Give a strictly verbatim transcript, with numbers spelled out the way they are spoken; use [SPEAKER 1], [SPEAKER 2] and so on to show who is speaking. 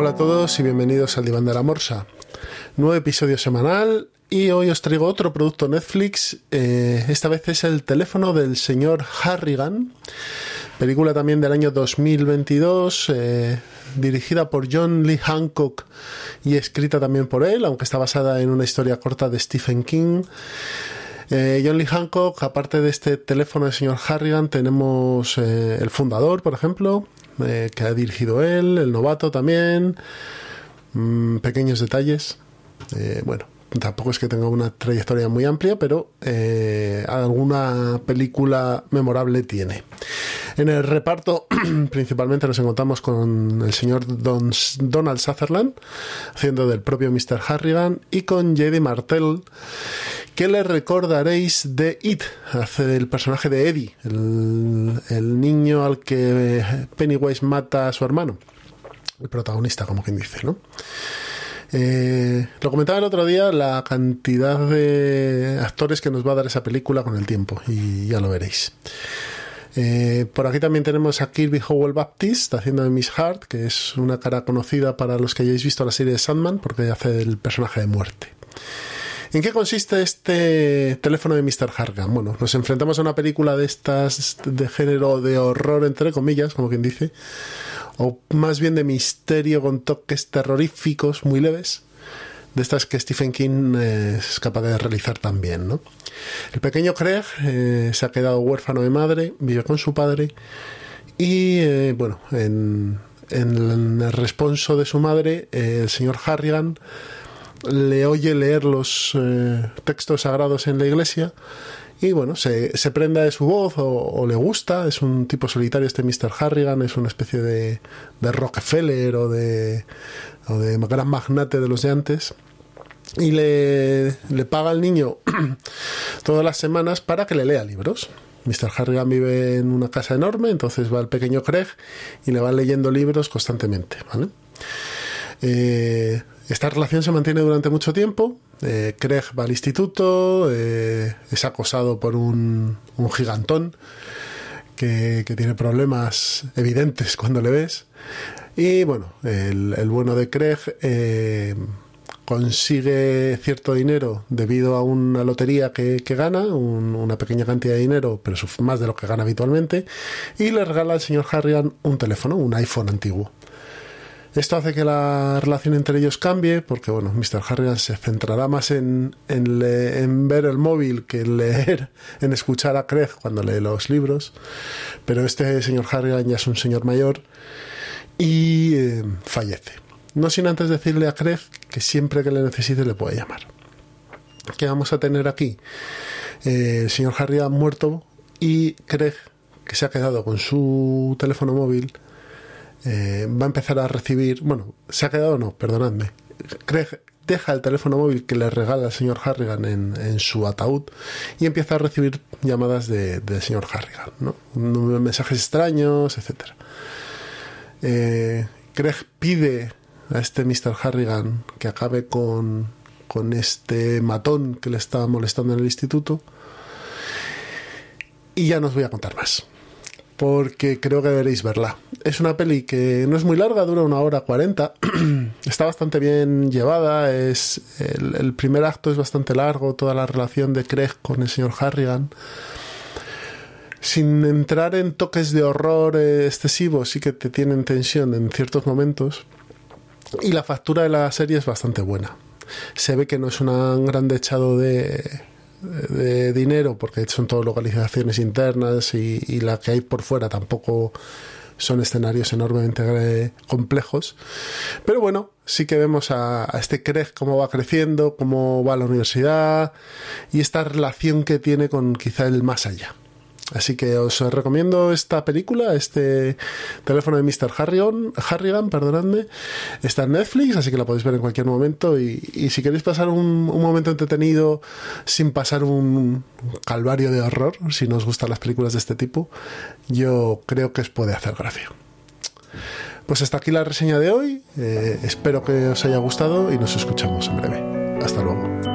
[SPEAKER 1] Hola a todos y bienvenidos al Diván de la Morsa. Nuevo episodio semanal y hoy os traigo otro producto Netflix. Eh, esta vez es El teléfono del señor Harrigan, película también del año dos mil veintidós, eh, dirigida por John Lee Hancock y escrita también por él, aunque está basada en una historia corta de Stephen King. Eh, John Lee Hancock, aparte de este teléfono del señor Harrigan, tenemos eh, El fundador, por ejemplo, eh, que ha dirigido él, El novato también, mmm, pequeños detalles. Eh, bueno, tampoco es que tenga una trayectoria muy amplia, pero eh, alguna película memorable tiene. En el reparto principalmente nos encontramos con el señor Don, Donald Sutherland, haciendo del propio mister Harrigan, y con J D Martell, que le recordaréis de It, hace el personaje de Eddie, el, el niño al que Pennywise mata a su hermano, el protagonista, como quien dice, ¿no? Eh, lo comentaba el otro día, la cantidad de actores que nos va a dar esa película con el tiempo, y ya lo veréis. Eh, por aquí también tenemos a Kirby Howell Baptist haciendo de Miss Hart, que es una cara conocida para los que hayáis visto la serie de Sandman, porque hace el personaje de Muerte. ¿En qué consiste este teléfono de mister Harrigan? Bueno, nos enfrentamos a una película de estas de género de horror, entre comillas, como quien dice, o más bien de misterio con toques terroríficos muy leves, de estas que Stephen King eh, es capaz de realizar también, ¿no? El pequeño Craig eh, se ha quedado huérfano de madre, vive con su padre y, eh, bueno, en, en el responso de su madre, eh, el señor Harrigan le oye leer los eh, textos sagrados en la iglesia y, bueno, se, se prenda de su voz o, o le gusta. Es un tipo solitario este mister Harrigan, es una especie de, de Rockefeller o de, o de gran magnate de los de antes, y le, le paga al niño todas las semanas para que le lea libros. mister Harrigan vive en una casa enorme, entonces va el pequeño Craig y le van leyendo libros constantemente, ¿vale? Eh, esta relación se mantiene durante mucho tiempo. eh, Craig va al instituto, eh, es acosado por un, un gigantón que, que tiene problemas evidentes cuando le ves, y bueno, el, el bueno de Craig eh, consigue cierto dinero debido a una lotería que, que gana, un, una pequeña cantidad de dinero, pero más de lo que gana habitualmente, y le regala al señor Harrigan un teléfono, un iPhone antiguo. Esto hace que la relación entre ellos cambie, porque, bueno, mister Harrigan se centrará más en, en, le, en ver el móvil que en leer, en escuchar a Craig cuando lee los libros, pero este señor Harrigan ya es un señor mayor y eh, fallece. No sin antes decirle a Craig que siempre que le necesite le puede llamar. ¿Qué vamos a tener aquí? Eh, el señor Harrigan muerto y Craig, que se ha quedado con su teléfono móvil, eh, va a empezar a recibir... Bueno, se ha quedado, no, perdonadme. Craig deja el teléfono móvil que le regala el señor Harrigan en, en su ataúd y empieza a recibir llamadas de, del señor Harrigan, ¿no? Mensajes extraños, etcétera. Eh, Craig pide a este mister Harrigan que acabe con, con este matón que le está molestando en el instituto, y ya no os voy a contar más porque creo que deberéis verla. Es una peli que no es muy larga, dura una hora cuarenta, está bastante bien llevada. Es el, el primer acto es bastante largo, toda la relación de Craig con el señor Harrigan, sin entrar en toques de horror excesivos, sí que te tienen tensión en ciertos momentos. Y la factura de la serie es bastante buena. Se ve que no es un gran echado de, de dinero, porque son todo localizaciones internas y, y la que hay por fuera tampoco son escenarios enormemente complejos. Pero bueno, sí que vemos a, a este Craig cómo va creciendo, cómo va a la universidad y esta relación que tiene con quizá el más allá. Así que os recomiendo esta película, este teléfono de mister Harrigan, Harrigan, perdonadme. Está en Netflix, así que la podéis ver en cualquier momento. Y, y si queréis pasar un, un momento entretenido sin pasar un calvario de horror, si no os gustan las películas de este tipo, yo creo que os puede hacer gracia. Pues hasta aquí la reseña de hoy. Eh, espero que os haya gustado y nos escuchamos en breve. Hasta luego.